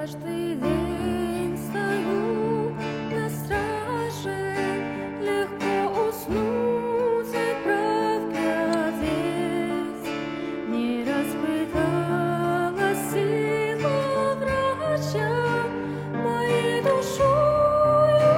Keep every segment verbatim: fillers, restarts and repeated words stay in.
Каждый день стою на страже, легко уснуть и прав глядеть. Не распытала сила врача моей душою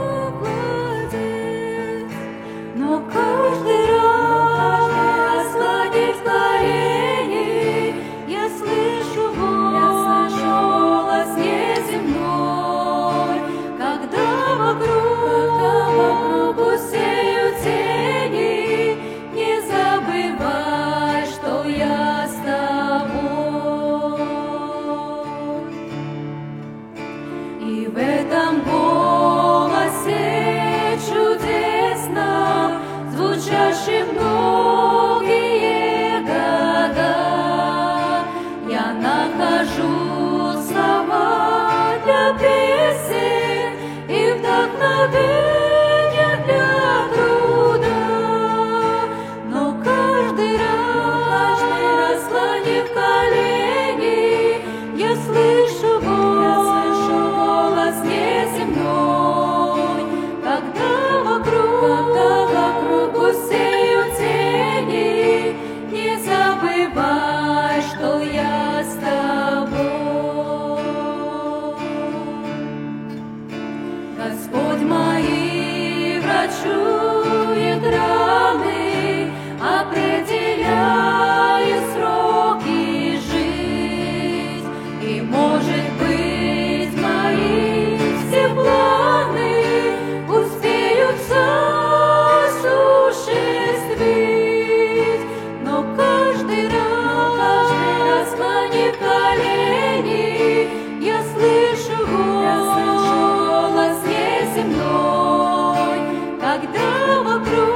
овладеть, но каждый раз, склонив колени, я слышу голос неземной, когда вокруг усеют тени, не забывай, что я с тобой. И в этом голосе чудесном, звучащем многие года, я нахожу слова для песен и вдохновение для труда. Но каждый раз, склонив колени, я слышу голос неземной, когда вокруг усеют тени, не забывай, что я с тобой. Господь мои врачует раны, определяет сроки жить, и, может быть, мои все планы успеются осуществить. Но каждый раз, склонив колени, я слышу голос неземной, когда вокруг